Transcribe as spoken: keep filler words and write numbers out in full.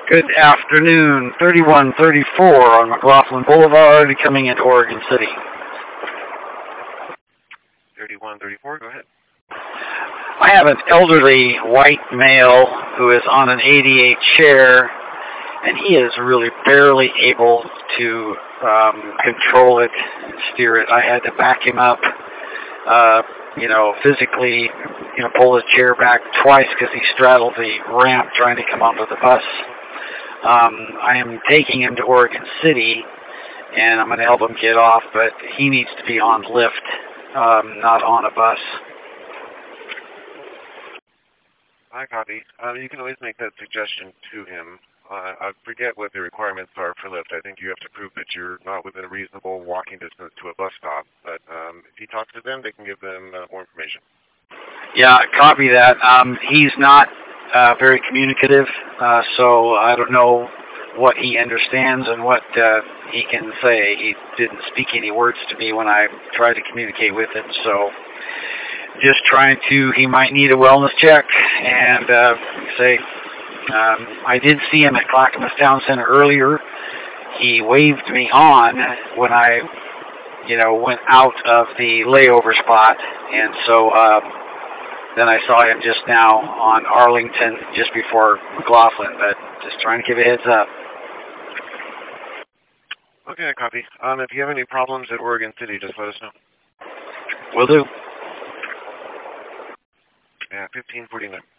Good afternoon, thirty-one thirty-four on McLaughlin Boulevard, coming into Oregon City. thirty-one thirty-four, go ahead. I have an elderly white male who is on an A D A chair, and he is really barely able to um, control it, steer it. I had to back him up, uh, you know, physically, you know, pull his chair back twice because he straddled the ramp trying to come onto the bus. Um, I am taking him to Oregon City, and I'm going to help him get off, but he needs to be on Lyft, um, not on a bus. I copy. Um, you can always make that suggestion to him. Uh, I forget what the requirements are for Lyft. I think you have to prove that you're not within a reasonable walking distance to a bus stop. But um, if he talks to them, they can give them uh, more information. Yeah, copy that. Um, he's not uh, very communicative, uh, so I don't know what he understands and what uh, he can say. He didn't speak any words to me when I tried to communicate with him, so just trying to, he might need a wellness check, and uh, say, um, I did see him at Clackamas Town Center earlier. He waved me on when I, you know, went out of the layover spot, and so uh, then I saw him just now on Arlington, just before McLaughlin, but just trying to give a heads up. Okay, I copy. Um, if you have any problems at Oregon City, just let us know. Will do. Yeah, fifteen forty-nine.